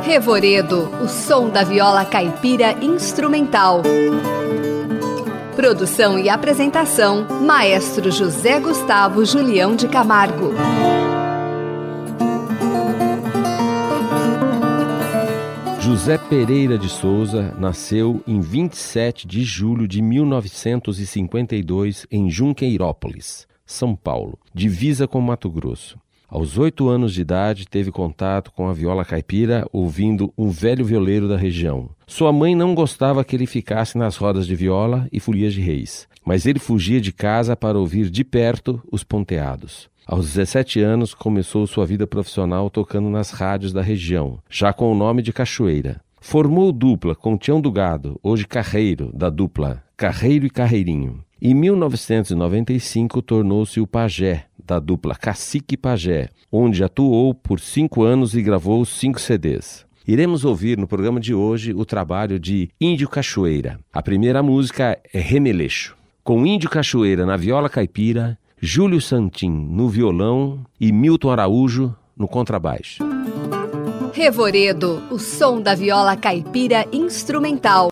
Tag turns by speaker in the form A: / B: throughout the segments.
A: Revoredo, o som da viola caipira instrumental. Produção e apresentação, Maestro José Gustavo Julião de Camargo.
B: José Pereira de Souza nasceu em 27 de julho de 1952 em Junqueirópolis, São Paulo, divisa com Mato Grosso. Aos 8 anos de idade, teve contato com a viola caipira ouvindo um velho violeiro da região. Sua mãe não gostava que ele ficasse nas rodas de viola e folias de reis, mas ele fugia de casa para ouvir de perto os ponteados. Aos 17 anos, começou sua vida profissional tocando nas rádios da região, já com o nome de Cachoeira. Formou dupla com Tião do Gado, hoje Carreiro, da dupla Carreiro e Carreirinho. Em 1995, tornou-se o pajé da dupla Cacique e Pajé, onde atuou por 5 anos e gravou 5 CDs. Iremos ouvir no programa de hoje o trabalho de Índio Cachoeira. A primeira música é Remeleixo. Com Índio Cachoeira na viola caipira, Júlio Santim no violão e Milton Araújo no contrabaixo.
A: Revoredo, o som da viola caipira instrumental.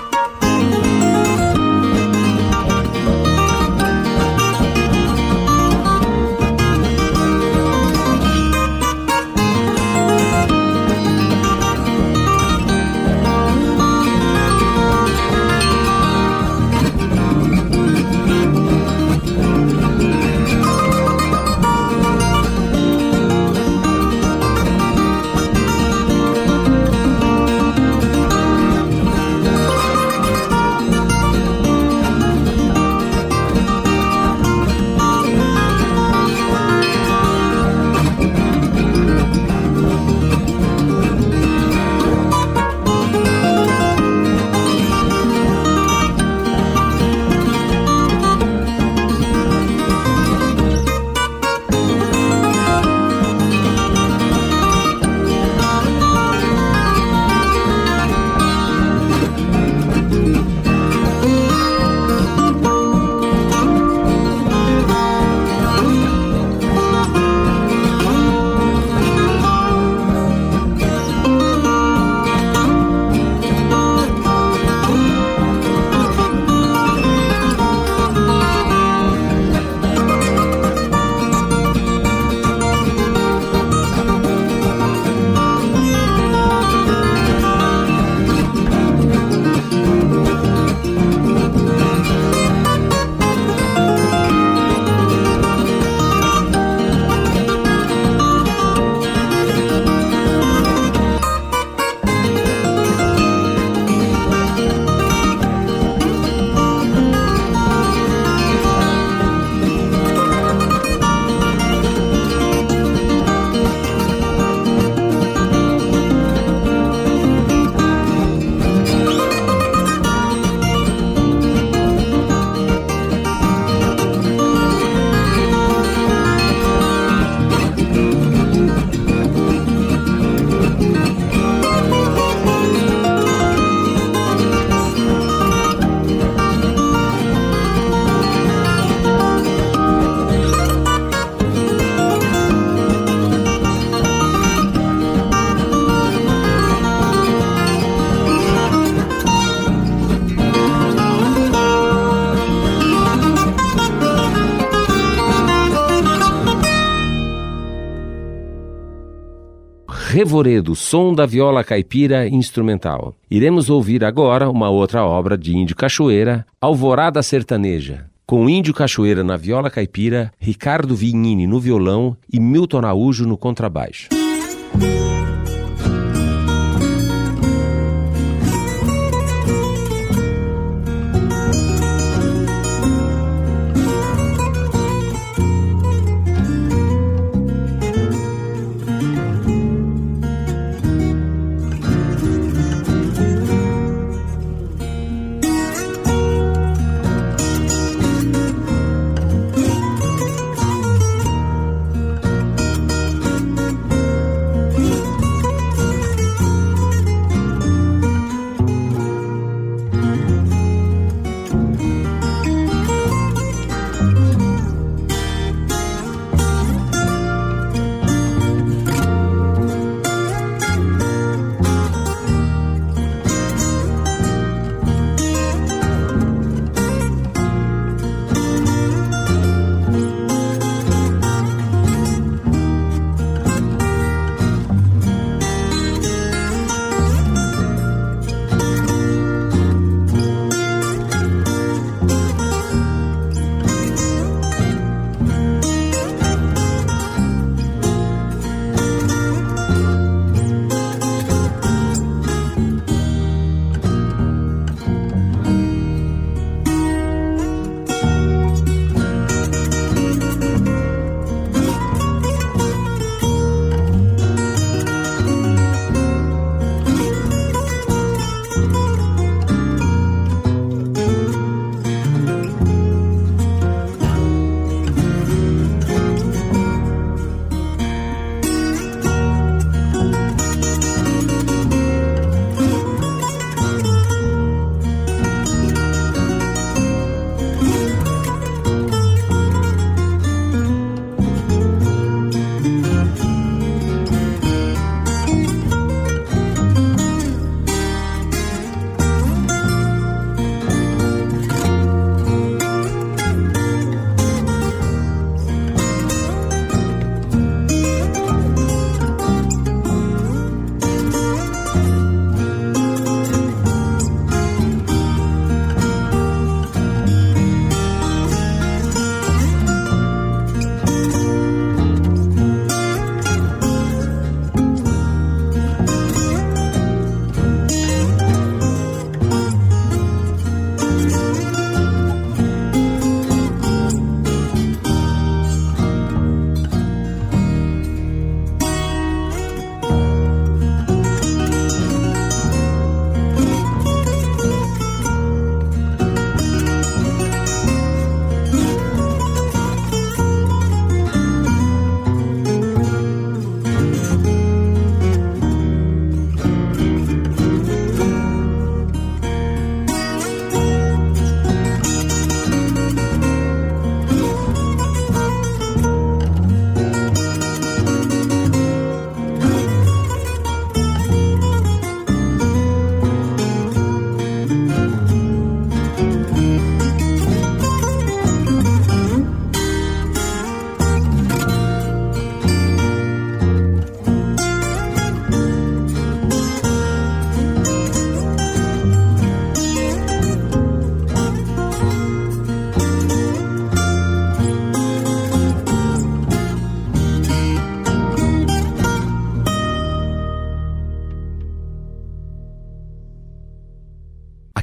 B: Revoredo, som da viola caipira instrumental. Iremos ouvir agora uma outra obra de Índio Cachoeira, Alvorada Sertaneja. Com Índio Cachoeira na viola caipira, Ricardo Vignini no violão e Milton Araújo no contrabaixo.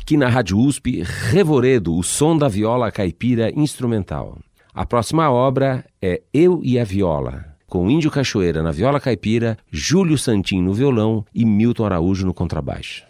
B: Aqui na Rádio USP, Revoredo, o som da viola caipira instrumental. A próxima obra é Eu e a Viola, com Índio Cachoeira na viola caipira, Júlio Santin no violão e Milton Araújo no contrabaixo.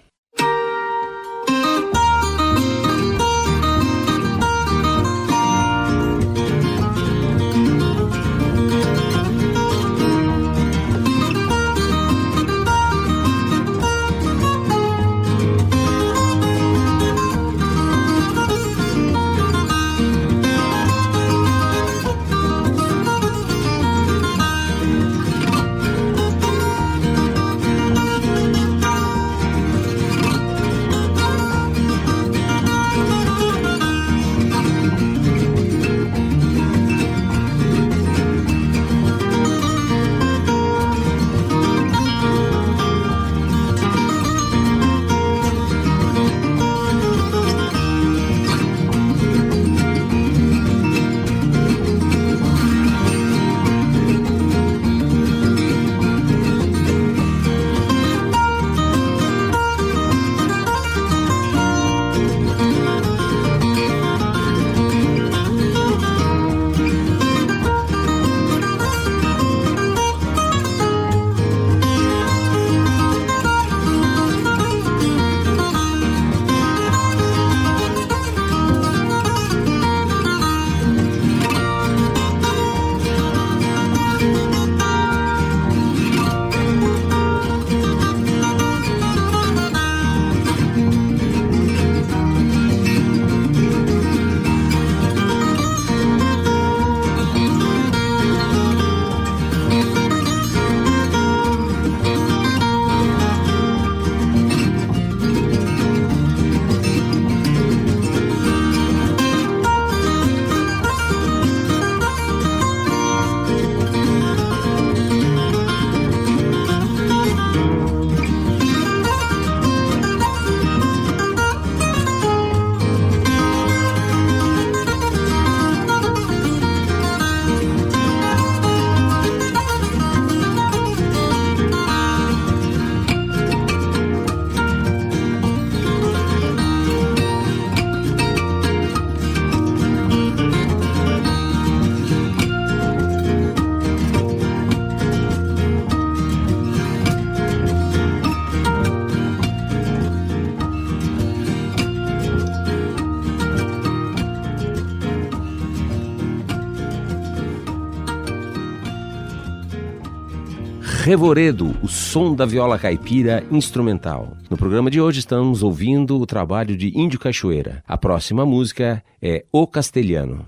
B: Revoredo, o som da viola caipira instrumental. No programa de hoje estamos ouvindo o trabalho de Índio Cachoeira. A próxima música é O Castelhano.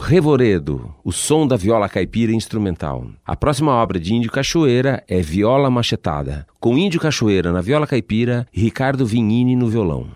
B: Revoredo, o som da viola caipira instrumental. A próxima obra de Índio Cachoeira é Viola Machetada, com Índio Cachoeira na viola caipira e Ricardo Vignini no violão.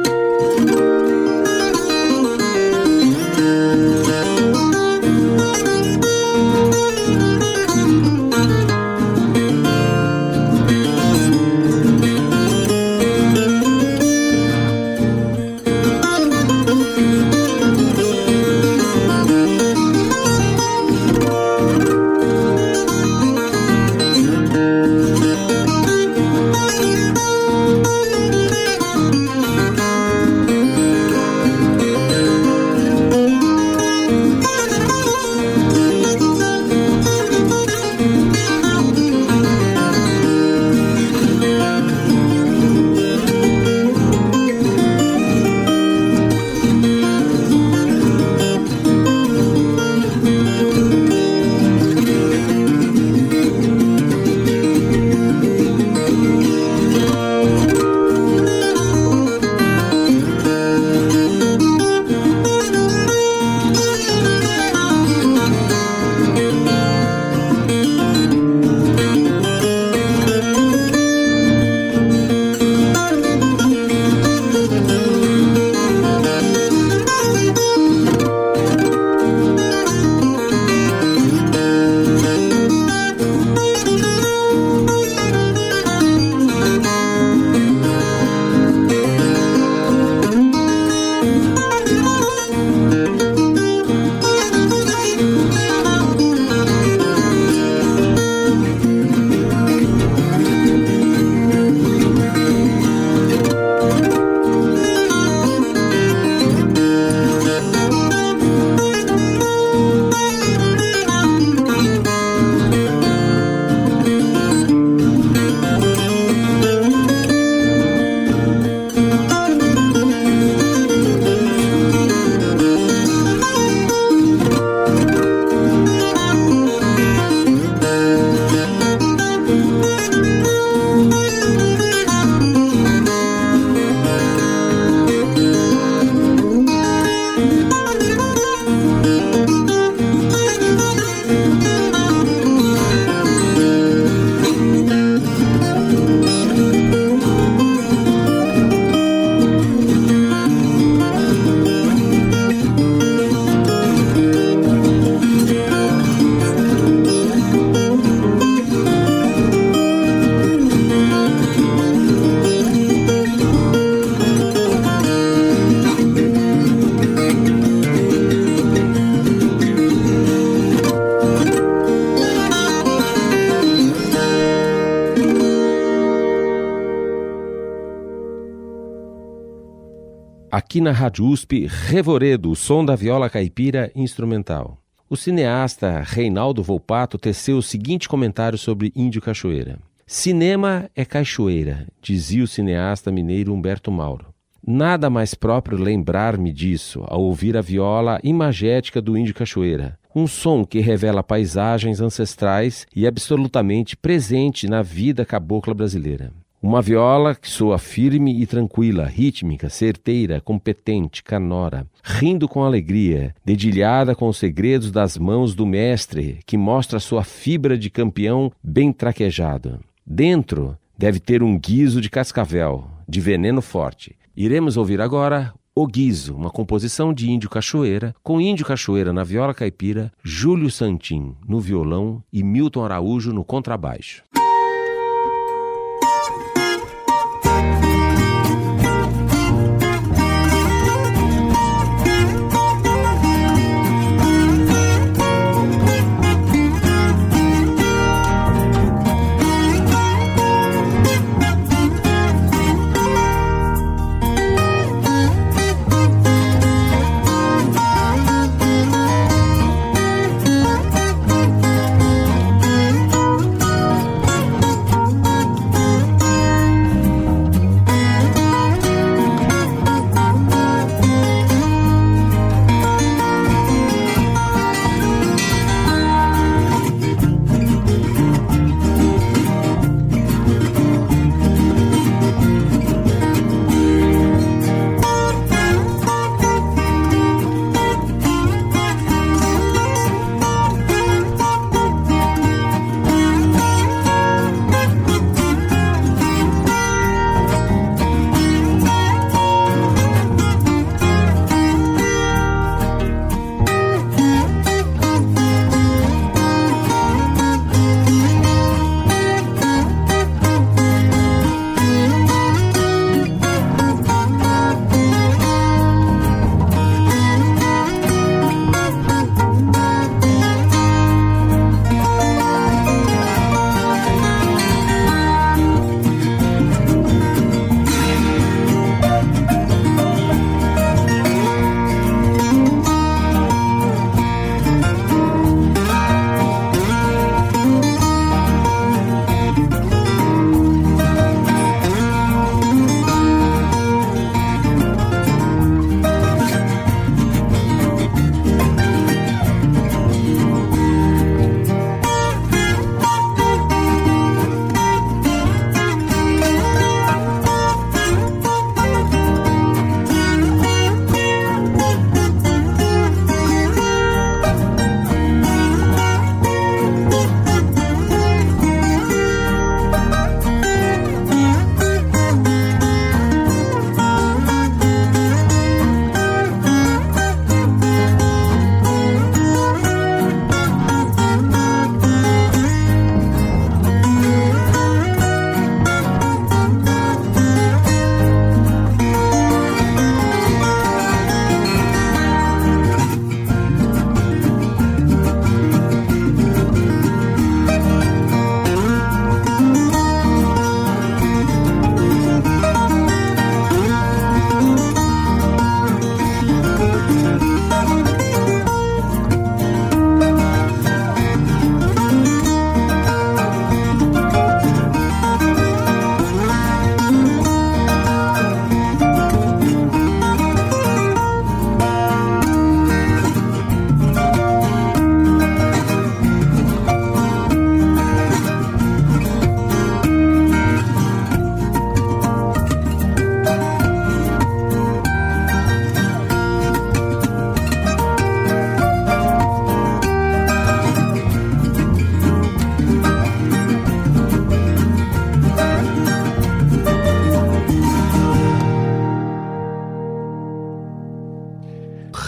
B: Aqui na Rádio USP, Revoredo, o som da viola caipira instrumental. O cineasta Reinaldo Volpato teceu o seguinte comentário sobre Índio Cachoeira. Cinema é cachoeira, dizia o cineasta mineiro Humberto Mauro. Nada mais próprio lembrar-me disso ao ouvir a viola imagética do Índio Cachoeira, um som que revela paisagens ancestrais e absolutamente presente na vida cabocla brasileira. Uma viola que soa firme e tranquila, rítmica, certeira, competente, canora, rindo com alegria, dedilhada com os segredos das mãos do mestre, que mostra sua fibra de campeão bem traquejado. Dentro deve ter um guizo de cascavel, de veneno forte. Iremos ouvir agora O Guizo, uma composição de Índio Cachoeira, com Índio Cachoeira na viola caipira, Júlio Santin no violão e Milton Araújo no contrabaixo.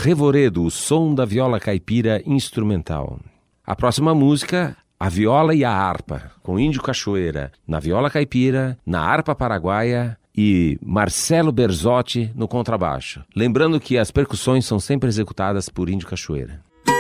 B: Revoredo, o som da viola caipira instrumental. A próxima música, a viola e a harpa, com Índio Cachoeira na viola caipira, na harpa paraguaia e Marcelo Berzotti no contrabaixo. Lembrando que as percussões são sempre executadas por Índio Cachoeira.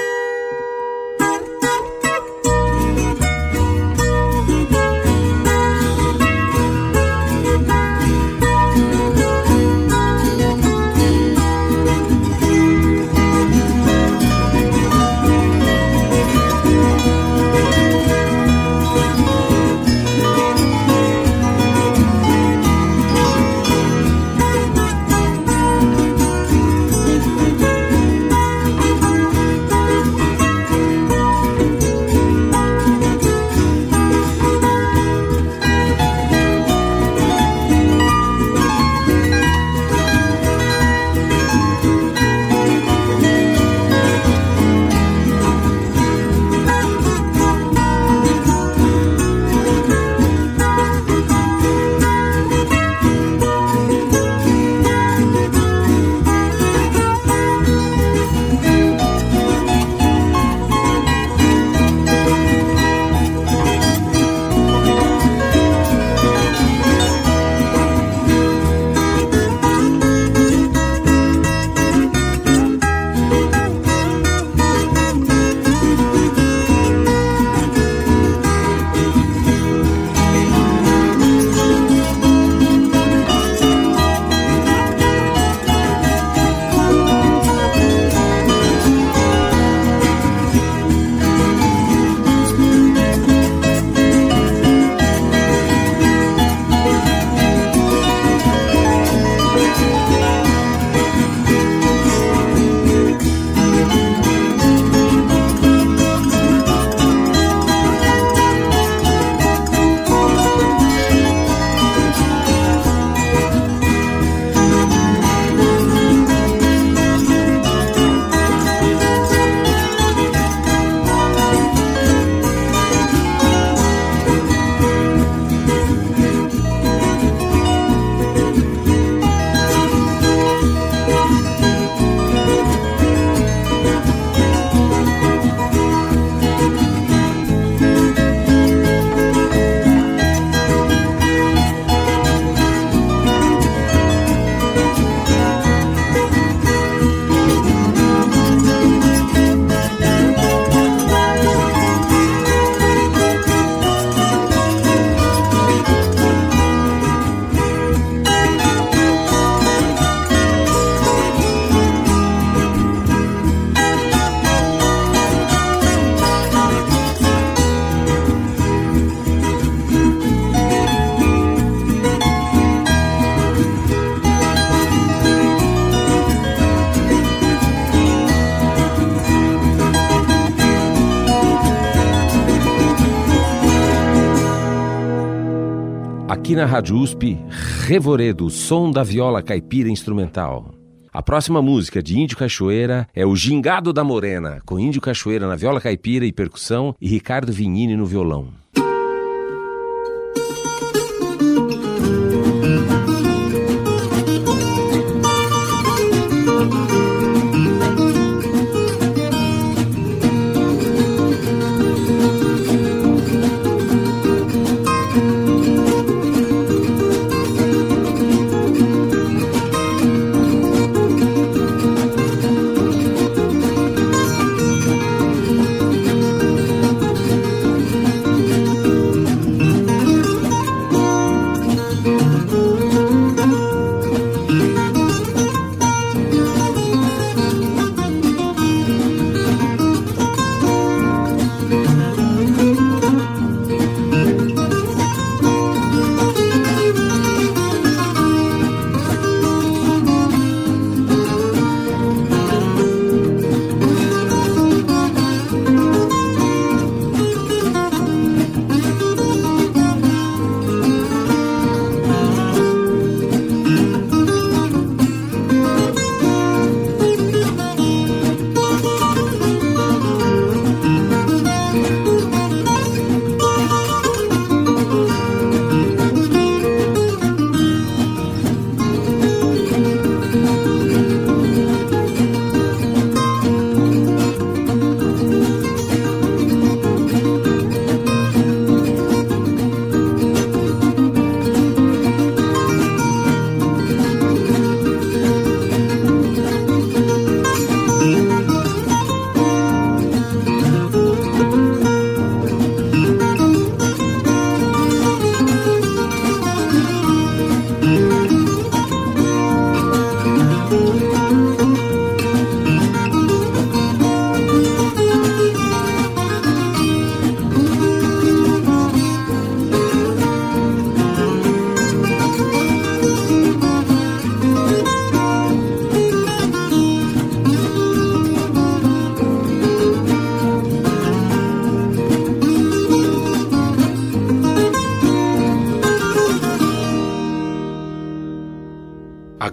B: Aqui na Rádio USP, Revoredo, o som da viola caipira instrumental. A próxima música de Índio Cachoeira é o Gingado da Morena, com Índio Cachoeira na viola caipira e percussão e Ricardo Vignini no violão.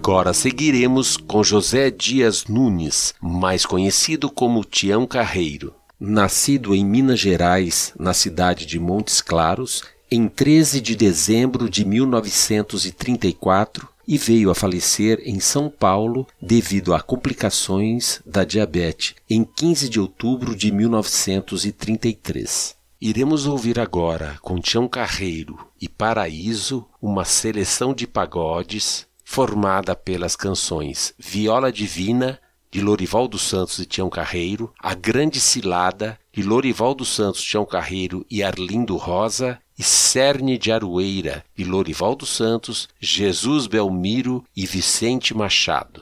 B: Agora seguiremos com José Dias Nunes, mais conhecido como Tião Carreiro. Nascido em Minas Gerais, na cidade de Montes Claros, em 13 de dezembro de 1934, e veio a falecer em São Paulo devido a complicações da diabetes em 15 de outubro de 1933. Iremos ouvir agora, com Tião Carreiro e Paraíso, uma seleção de pagodes formada pelas canções Viola Divina, de Lorival dos Santos e Tião Carreiro, A Grande Cilada, de Lorival dos Santos, Tião Carreiro e Arlindo Rosa, e Cerne de Aroeira, de Lorival dos Santos, Jesus Belmiro e Vicente Machado.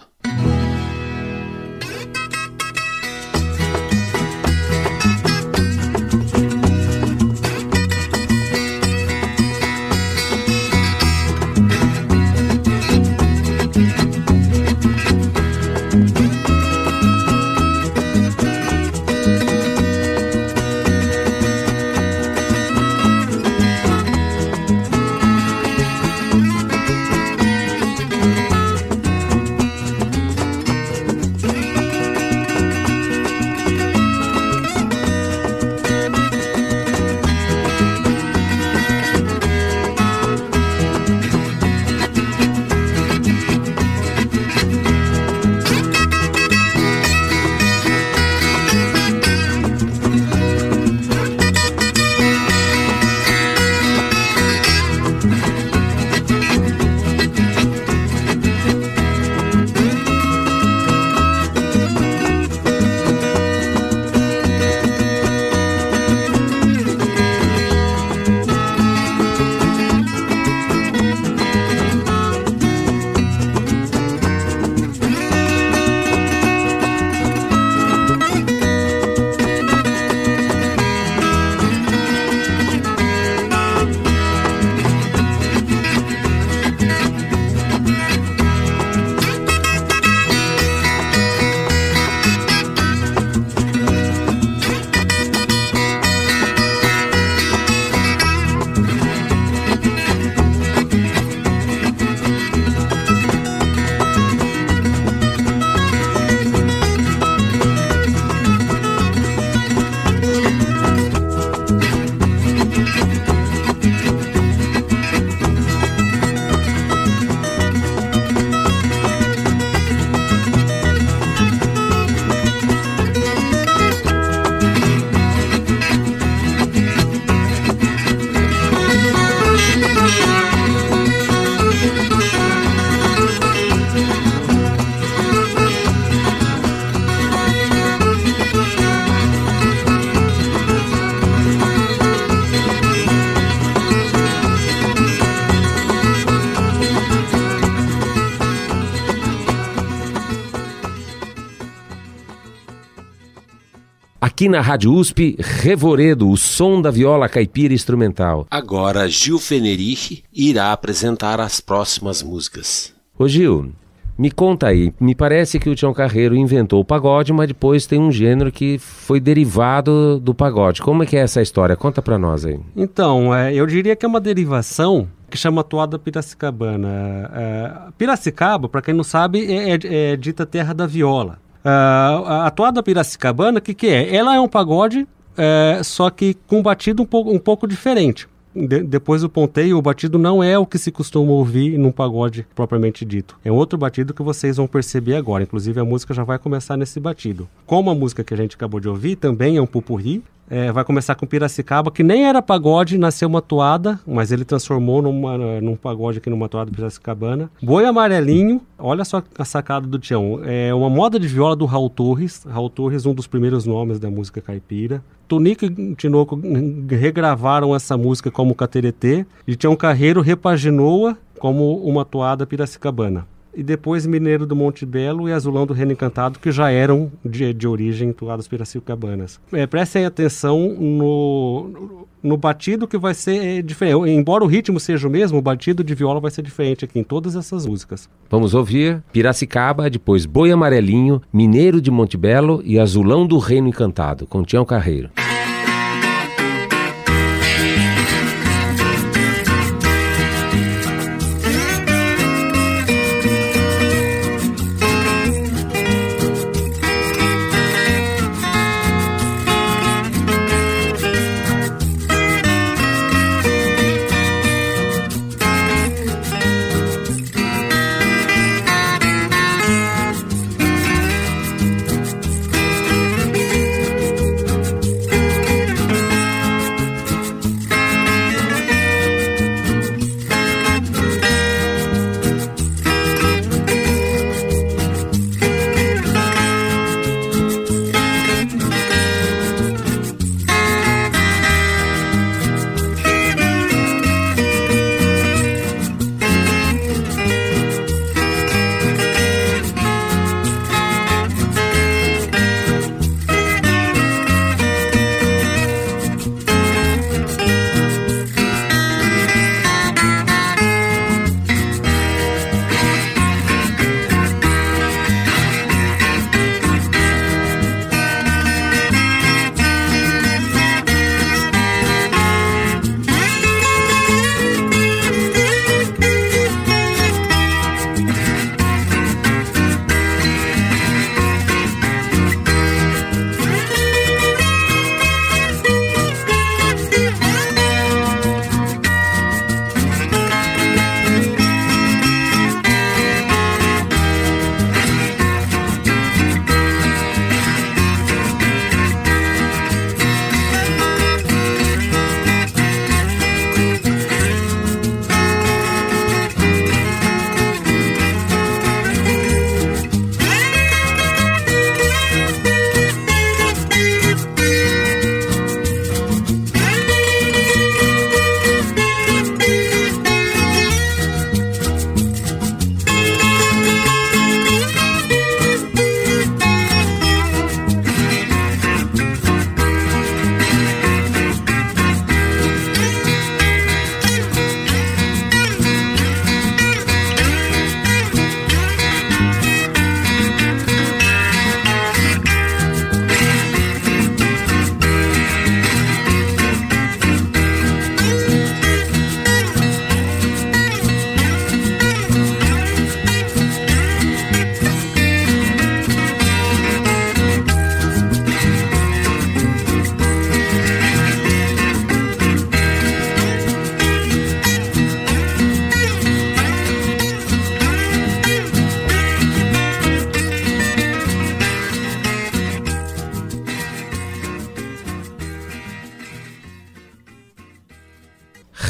B: Aqui na Rádio USP, Revoredo, o som da viola caipira instrumental. Agora Gil Fenerich irá apresentar as próximas músicas. Ô Gil, me conta aí, me parece que o Tião Carreiro inventou o pagode, mas depois tem um gênero que foi derivado do pagode. Como é que é essa história? Conta pra nós aí.
C: Então, eu diria que é uma derivação que chama toada piracicabana. Piracicaba, para quem não sabe, é dita terra da viola. A toada piracicabana, o que é? Ela é um pagode, só que com um batido um pouco diferente. Depois do ponteio, o batido não é o que se costuma ouvir num pagode propriamente dito. É outro batido que vocês vão perceber agora. Inclusive, a música já vai começar nesse batido. Como a música que a gente acabou de ouvir também é um pupurri, vai começar com Piracicaba, que nem era pagode, nasceu uma toada, mas ele transformou num pagode aqui numa toada piracicabana. Boi Amarelinho, olha só a sacada do Tião. É uma moda de viola do Raul Torres. Raul Torres, um dos primeiros nomes da música caipira. Tonico e Tinoco regravaram essa música como Cateretê, e Tião Carreiro repaginou-a como uma toada piracicabana. E depois Mineiro do Monte Belo e Azulão do Reino Encantado, que já eram de origem toadas piracicabanas. Prestem atenção no batido, que vai ser diferente. Embora o ritmo seja o mesmo, o batido de viola vai ser diferente aqui em todas essas músicas.
B: Vamos ouvir Piracicaba, depois Boi Amarelinho, Mineiro de Monte Belo e Azulão do Reino Encantado, com Tião Carreiro.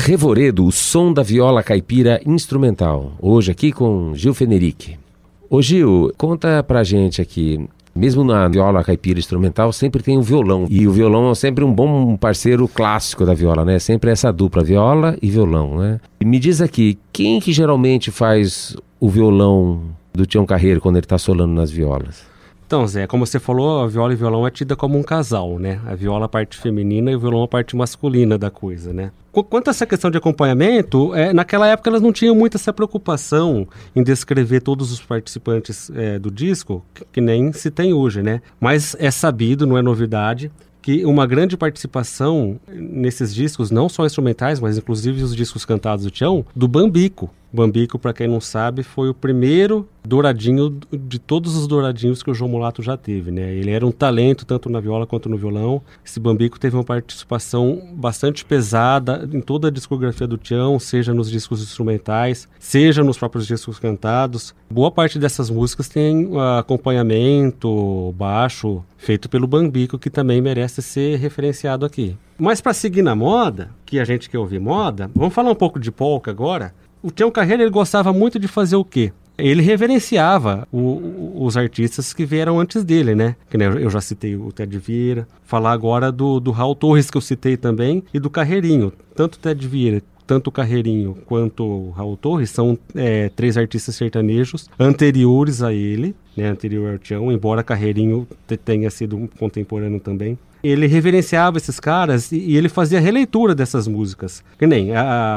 B: Revoredo, o som da viola caipira instrumental. Hoje aqui com Gil Fenerick. Ô Gil, conta pra gente aqui, mesmo na viola caipira instrumental sempre tem o violão. E o violão é sempre um bom parceiro clássico da viola, né? Sempre essa dupla, viola e violão, né? E me diz aqui, quem que geralmente faz o violão do Tião Carreiro quando ele tá solando nas violas?
C: Então, Zé, como você falou, a viola e o violão é tida como um casal, né? A viola a parte feminina e o violão a parte masculina da coisa, né? Quanto a essa questão de acompanhamento, naquela época elas não tinham muito essa preocupação em descrever todos os participantes do disco, que nem se tem hoje, né? Mas é sabido, não é novidade, que uma grande participação nesses discos, não só instrumentais, mas inclusive os discos cantados do Tião, do Bambico. Bambico, para quem não sabe, foi o primeiro douradinho de todos os douradinhos que o João Mulato já teve, né? Ele era um talento tanto na viola quanto no violão. Esse Bambico teve uma participação bastante pesada em toda a discografia do Tião, seja nos discos instrumentais, seja nos próprios discos cantados. Boa parte dessas músicas tem acompanhamento, baixo, feito pelo Bambico, que também merece ser referenciado aqui. Mas para seguir na moda, que a gente quer ouvir moda, vamos falar um pouco de polka agora. O Tião Carreiro, ele gostava muito de fazer o quê? Ele reverenciava os artistas que vieram antes dele, né? Que, né, eu já citei o Ted Vieira, falar agora do Raul Torres, que eu citei também, e do Carreirinho. Tanto o Ted Vieira, tanto o Carreirinho quanto o Raul Torres são 3 artistas sertanejos anteriores a ele, né? Anterior ao Tião, embora Carreirinho tenha sido um contemporâneo também. Ele reverenciava esses caras e ele fazia releitura dessas músicas. Que nem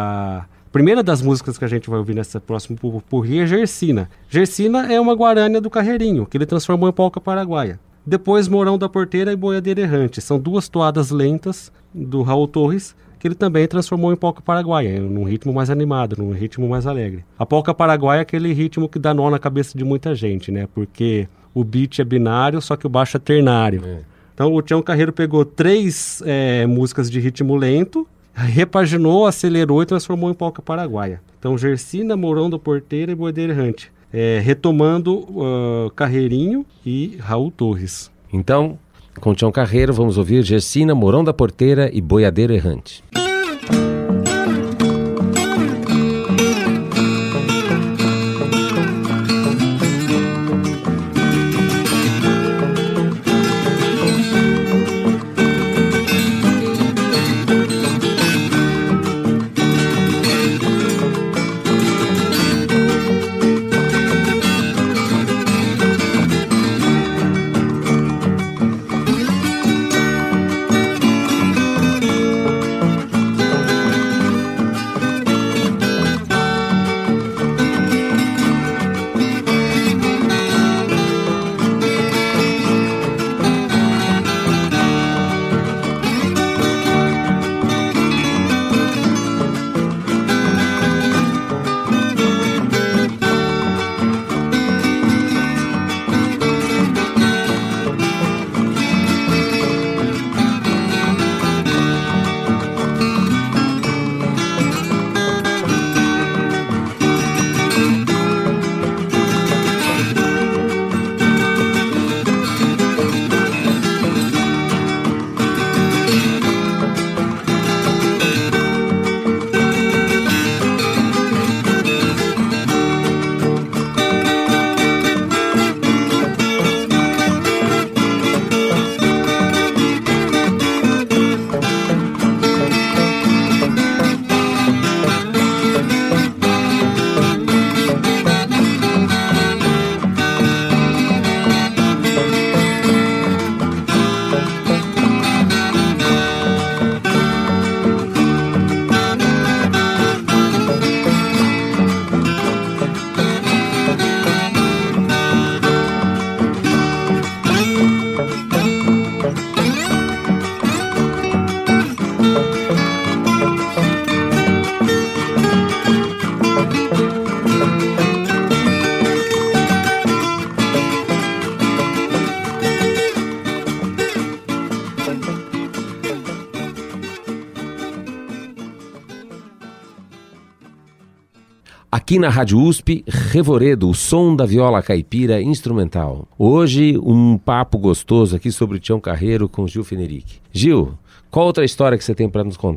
C: a primeira das músicas que a gente vai ouvir nessa próxima pupurri é Gersina. Gersina é uma guarânia do Carreirinho, que ele transformou em polca paraguaia. Depois, Mourão da Porteira e Boiadeira Errante. São 2 toadas lentas do Raul Torres, que ele também transformou em polca paraguaia, num ritmo mais animado, num ritmo mais alegre. A polca paraguaia é aquele ritmo que dá nó na cabeça de muita gente, né? Porque o beat é binário, só que o baixo é ternário. Então, o Tião Carreiro pegou 3 músicas de ritmo lento, repaginou, acelerou e transformou em polca paraguaia. Então, Gersina, Mourão da Porteira e Boiadeira Errante. Retomando Carreirinho e Raul Torres.
B: Então, com Tião Carreiro, vamos ouvir Gersina, Mourão da Porteira e Boiadeiro Errante. Aqui na Rádio USP, Revoredo, o som da viola caipira instrumental. Hoje, um papo gostoso aqui sobre o Tião Carreiro com Gil Fenerick. Gil, qual outra história que você tem para nos contar?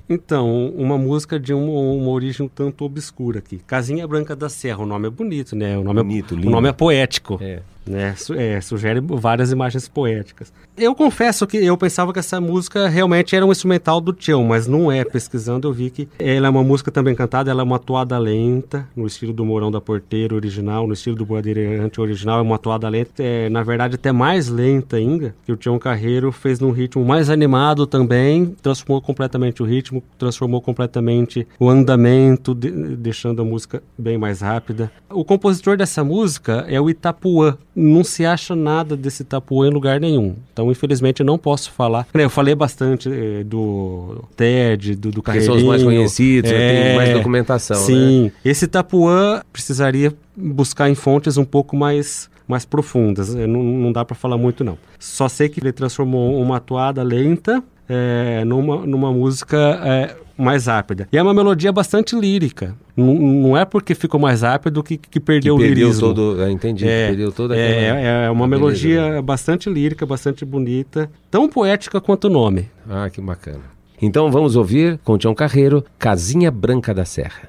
C: Então, uma música de uma origem um tanto obscura aqui. Casinha Branca da Serra, o nome é bonito, né?
B: Bonito, lindo.
C: O nome é poético.
B: É.
C: Né? Sugere várias imagens poéticas. Eu confesso que eu pensava que essa música realmente era um instrumental do Tião, mas não é. Pesquisando eu vi que ela é uma música também cantada, ela é uma toada lenta, no estilo do Mourão da Porteira original, no estilo do Bandeirante original, é uma toada lenta, na verdade até mais lenta ainda, que o Tião Carreiro fez num ritmo mais animado também, transformou completamente o ritmo, transformou completamente o andamento, deixando a música bem mais rápida. O compositor dessa música é o Itapuã. Não se acha nada desse Itapuã em lugar nenhum. Então, infelizmente, eu não posso falar. Eu falei bastante do TED, do Carreirinho.
B: Que são os mais conhecidos, tem mais documentação.
C: Sim.
B: Né?
C: Esse Itapuã precisaria buscar em fontes um pouco mais profundas. Não dá para falar muito, não. Só sei que ele transformou uma toada lenta numa música mais rápida. E é uma melodia bastante lírica. Não é porque ficou mais rápido que perdeu o lirismo.
B: Entendi. Perdeu toda aquela...
C: É uma melodia bastante lírica, bastante bonita. Tão poética quanto o nome.
B: Ah, que bacana. Então vamos ouvir, com Tião Carreiro, Casinha Branca da Serra.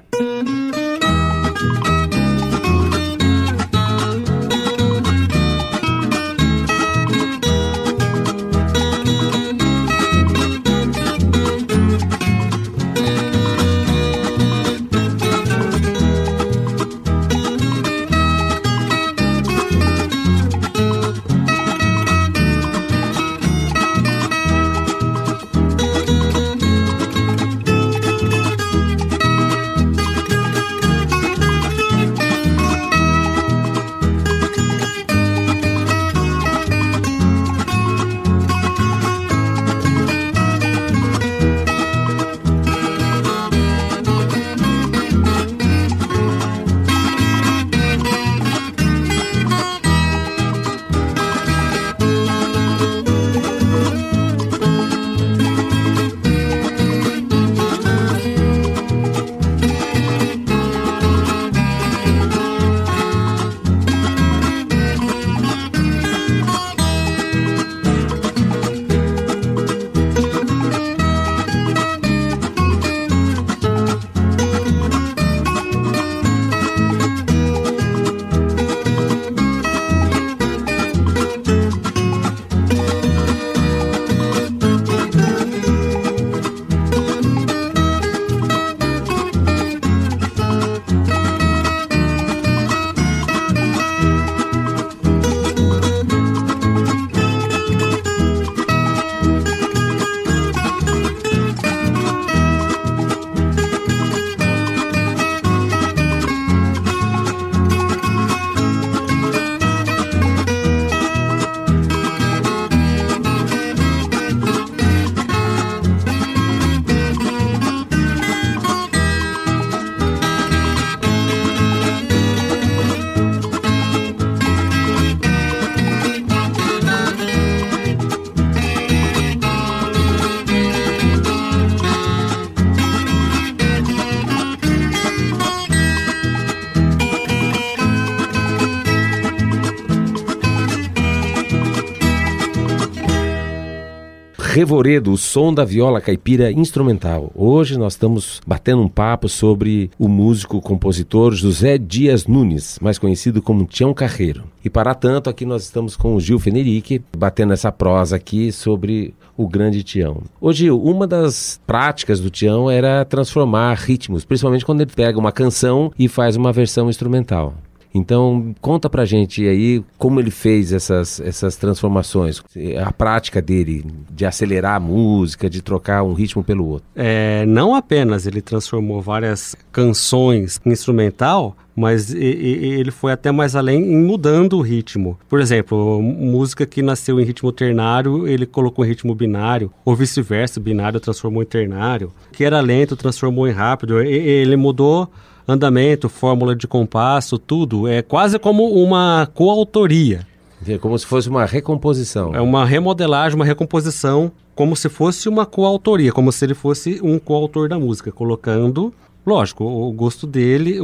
B: Revoredo, o som da viola caipira instrumental. Hoje nós estamos batendo um papo sobre o músico-compositor José Dias Nunes, mais conhecido como Tião Carreiro. E para tanto, aqui nós estamos com o Gil Fenerick, batendo essa prosa aqui sobre o grande Tião. Ô Gil, uma das práticas do Tião era transformar ritmos, principalmente quando ele pega uma canção e faz uma versão instrumental. Então, conta pra gente aí como ele fez essas transformações, a prática dele de acelerar a música, de trocar um ritmo pelo outro.
C: Não apenas ele transformou várias canções em instrumental, mas ele foi até mais além em mudando o ritmo. Por exemplo, música que nasceu em ritmo ternário, ele colocou em ritmo binário, ou vice-versa, binário transformou em ternário. Que era lento, transformou em rápido. Ele mudou andamento, fórmula de compasso, tudo. É quase como uma coautoria.
B: É como se fosse uma recomposição.
C: É uma remodelagem, uma recomposição, como se fosse uma coautoria, como se ele fosse um coautor da música, colocando, lógico, o gosto dele,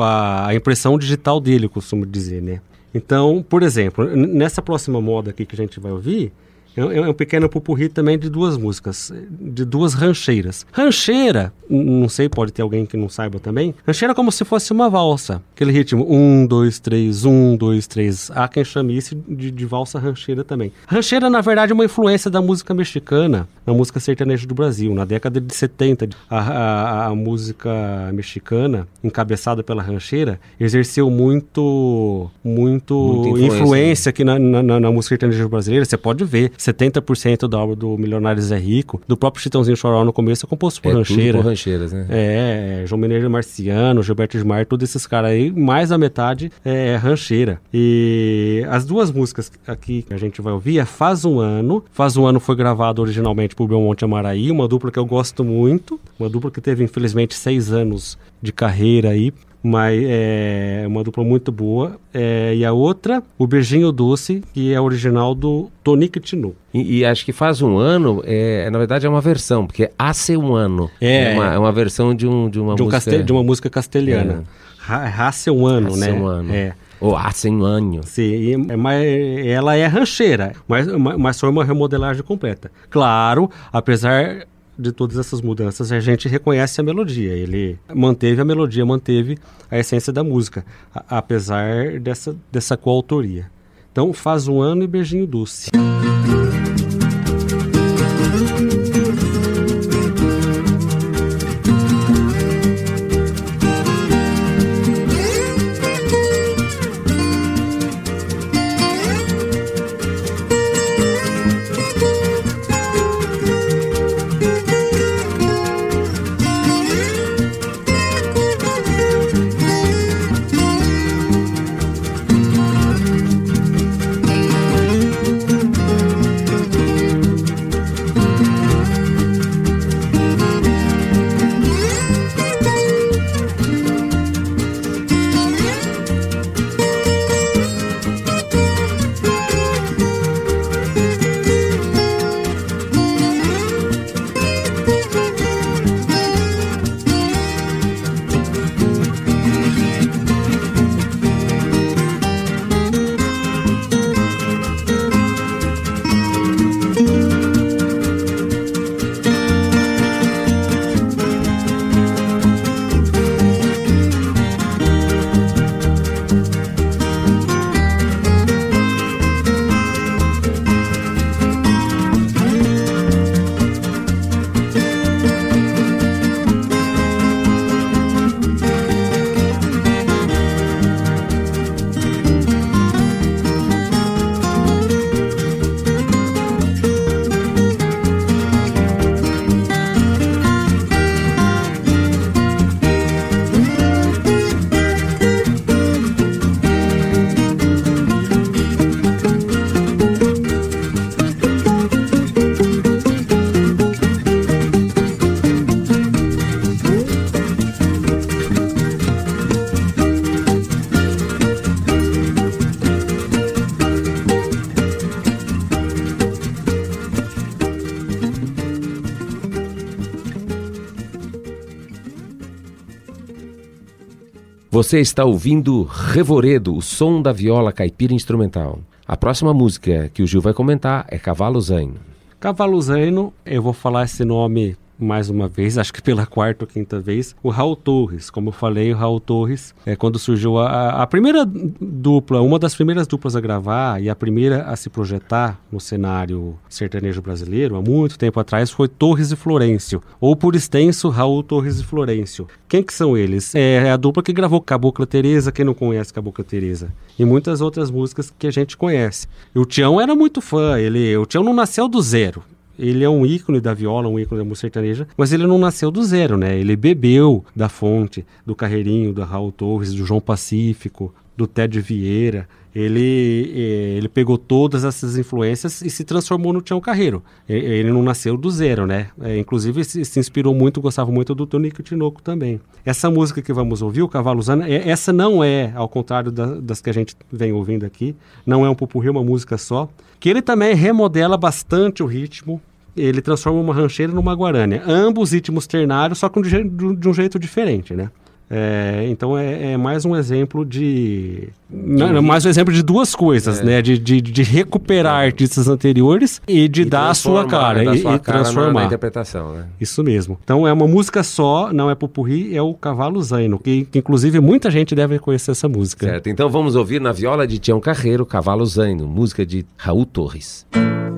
C: a impressão digital dele, eu costumo dizer, né? Então, por exemplo, nessa próxima moda aqui que a gente vai ouvir, É um pequeno pupurri também de duas músicas, de duas rancheiras. Rancheira, não sei, pode ter alguém que não saiba também. Rancheira é como se fosse uma valsa. Aquele ritmo 1, 2, 3, 1, 2, 3. Há quem chame isso de valsa rancheira também. Rancheira, na verdade, é uma influência da música mexicana, na música sertaneja do Brasil. Na década de 70, a música mexicana, encabeçada pela rancheira, exerceu muito influência aqui na música sertaneja brasileira. Você pode ver, 70% da obra do Milionário Zé Rico, do próprio Chitãozinho Chororó no começo, é composto por rancheira.
B: Tudo por rancheiras, né?
C: João Mineiro Marciano, Gilberto Gilmar, todos esses caras aí, mais da metade é rancheira. E as duas músicas aqui que a gente vai ouvir é Faz um Ano. Faz um Ano foi gravado originalmente por Belmonte Amaraí, uma dupla que eu gosto muito, uma dupla que teve infelizmente 6 anos de carreira aí, mas é uma dupla muito boa. E a outra, o Beijinho Doce, que é original do Tonico e Tinoco.
B: E acho que Faz um Ano, na verdade é uma versão, porque Hace um Ano é uma versão de uma música...
C: de uma música castelhana. Hace um Ano,
B: Hace
C: né?
B: um Ano. Ou Hace um Ano.
C: Sim, mas ela é rancheira, mas foi uma remodelagem completa. Claro, apesar de todas essas mudanças, a gente reconhece a melodia. Ele manteve a melodia, manteve a essência da música, apesar dessa coautoria. Então, Faz um Ano e Beijinho Doce.
B: Você está ouvindo Revoredo, o som da viola caipira instrumental. A próxima música que o Gil vai comentar é Cavalo Zaino.
C: Cavalo Zaino, eu vou falar esse nome mais uma vez, acho que pela 4ª ou 5ª vez, o Raul Torres. Como eu falei, o Raul Torres, quando surgiu a primeira dupla, uma das primeiras duplas a gravar e a primeira a se projetar no cenário sertanejo brasileiro, há muito tempo atrás, foi Torres e Florencio, ou por extenso, Raul Torres e Florencio. Quem que são eles? É a dupla que gravou Cabocla Teresa, quem não conhece Cabocla Teresa, e muitas outras músicas que a gente conhece. E o Tião era muito fã, o Tião não nasceu do zero. Ele é um ícone da viola, um ícone da música sertaneja, mas ele não nasceu do zero, né? Ele bebeu da fonte, do Carreirinho, do Raul Torres, do João Pacífico, do Ted Vieira. Ele pegou todas essas influências e se transformou no Tião Carreiro. Ele não nasceu do zero, né? Inclusive se inspirou muito, gostava muito do Tonico e Tinoco também. Essa música que vamos ouvir, o Cavalo Zaino, essa não é, ao contrário das que a gente vem ouvindo aqui, não é um pupurri, uma música só, que ele também remodela bastante o ritmo. Ele transforma uma rancheira numa guarânia. Ambos ritmos ternários, só que de um jeito diferente, né? Então é mais um exemplo mais um exemplo de duas coisas, né? De recuperar artistas anteriores e de dar a sua cara, e transformar
B: na interpretação, né?
C: Isso mesmo. Então é uma música só, não é popurrí, é o Cavalo Zaino, que inclusive muita gente deve conhecer essa música.
B: Certo, então vamos ouvir na viola de Tião Carreiro, Cavalo Zaino, música de Raul Torres.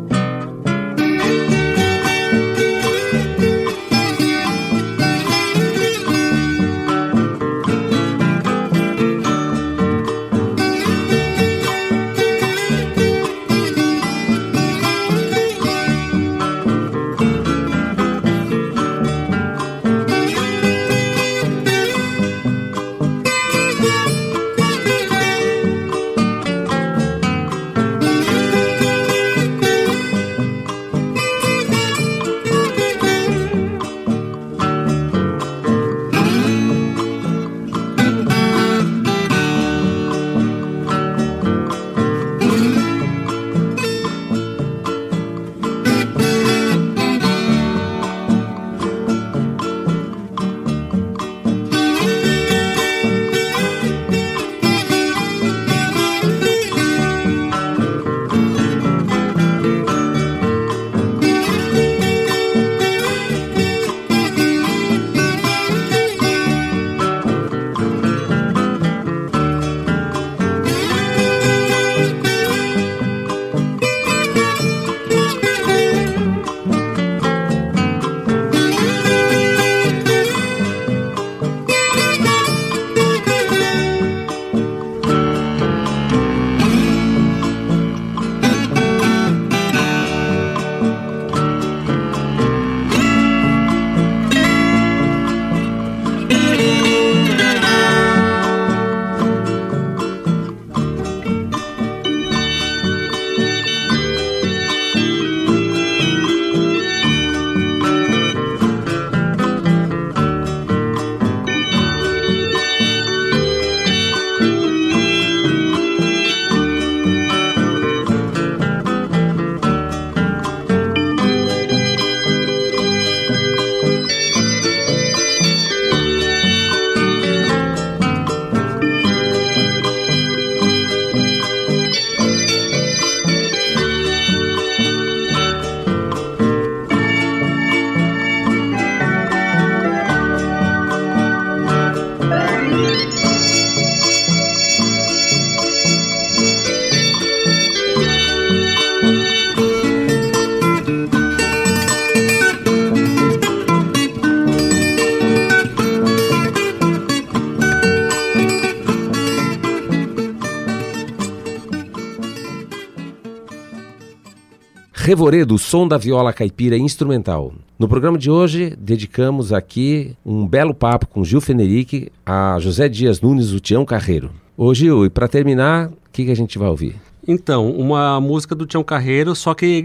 B: Revoredo, o som da viola caipira instrumental. No programa de hoje, dedicamos aqui um belo papo com Gil Fenerick a José Dias Nunes, o Tião Carreiro. Ô Gil, e para terminar, o que a gente vai ouvir?
C: Então, uma música do Tião Carreiro, só que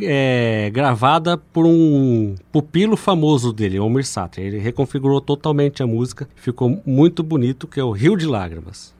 C: gravada por um pupilo famoso dele, Almir Sater. Ele reconfigurou totalmente a música, ficou muito bonito, que é o Rio de Lágrimas.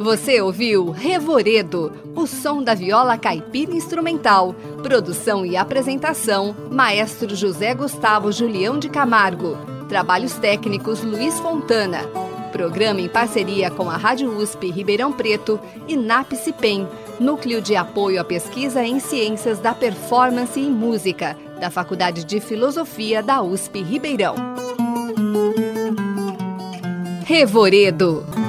A: Você ouviu Revoredo, o som da viola caipira instrumental. Produção e apresentação, Maestro José Gustavo Julião de Camargo. Trabalhos técnicos, Luiz Fontana. Programa em parceria com a Rádio USP Ribeirão Preto e NAPCIPEM, Núcleo de Apoio à Pesquisa em Ciências da Performance e Música, da Faculdade de Filosofia da USP Ribeirão. Revoredo.